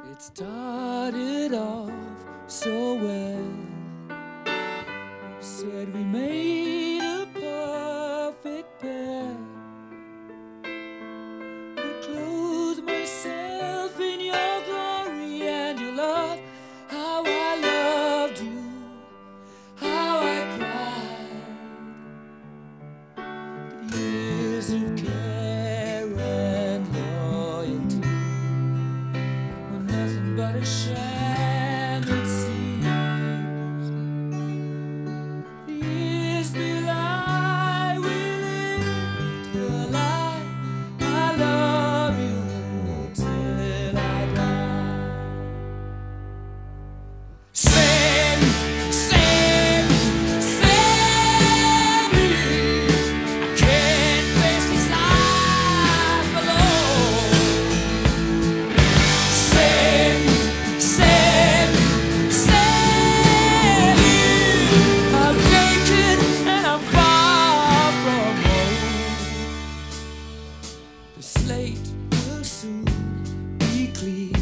It started off so well. Said we made a perfect pair. I clothed myself in your glory and your love. How I loved you, how I cried. Years of care and loyalty were nothing but a sham, it seems. Years will lie, we lived a lie. I love you till I die. Save me. I can't face this life alone. Save me. I'm naked and I'm far from home. The slate will soon be clear.